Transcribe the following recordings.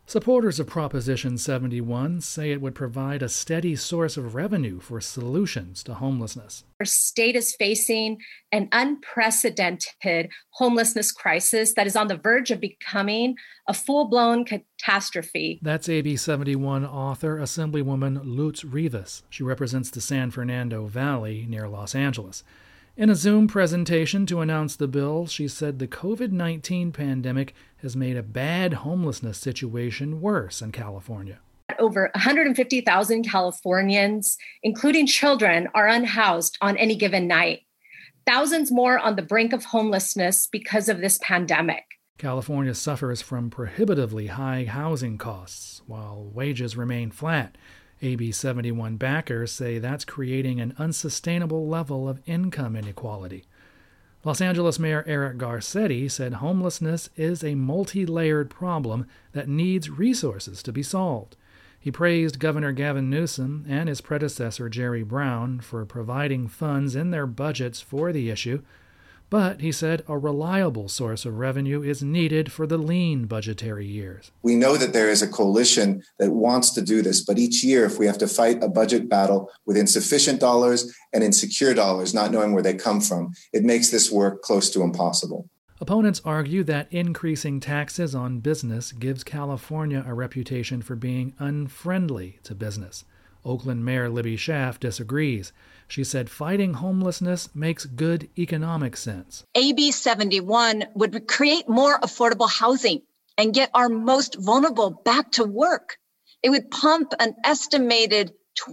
Supporters of Proposition 71 say it would provide a steady source of revenue for solutions to homelessness. Our state is facing an unprecedented homelessness crisis that is on the verge of becoming a full-blown catastrophe. That's AB 71 author, Assemblywoman Lutz Rivas. She represents the San Fernando Valley near Los Angeles. In a Zoom presentation to announce the bill, she said the COVID-19 pandemic has made a bad homelessness situation worse in California. Over 150,000 Californians, including children, are unhoused on any given night. Thousands more on the brink of homelessness because of this pandemic. California suffers from prohibitively high housing costs, while wages remain flat. AB 71 backers say that's creating an unsustainable level of income inequality. Los Angeles Mayor Eric Garcetti said homelessness is a multi-layered problem that needs resources to be solved. He praised Governor Gavin Newsom and his predecessor Jerry Brown for providing funds in their budgets for the issue, but he said a reliable source of revenue is needed for the lean budgetary years. We know that there is a coalition that wants to do this, but each year, if we have to fight a budget battle with insufficient dollars and insecure dollars, not knowing where they come from, it makes this work close to impossible. Opponents argue that increasing taxes on business gives California a reputation for being unfriendly to business. Oakland Mayor Libby Schaaf disagrees. She said fighting homelessness makes good economic sense. AB 71 would create more affordable housing and get our most vulnerable back to work. It would pump an estimated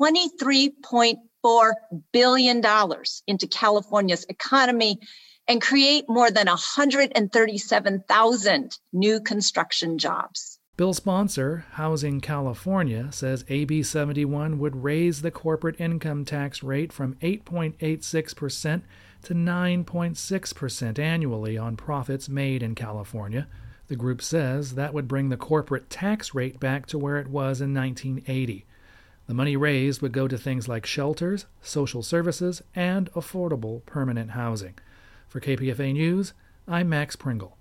$23.4 billion into California's economy and create more than 137,000 new construction jobs. Bill sponsor, Housing California, says AB 71 would raise the corporate income tax rate from 8.86% to 9.6% annually on profits made in California. The group says that would bring the corporate tax rate back to where it was in 1980. The money raised would go to things like shelters, social services, and affordable permanent housing. For KPFA News, I'm Max Pringle.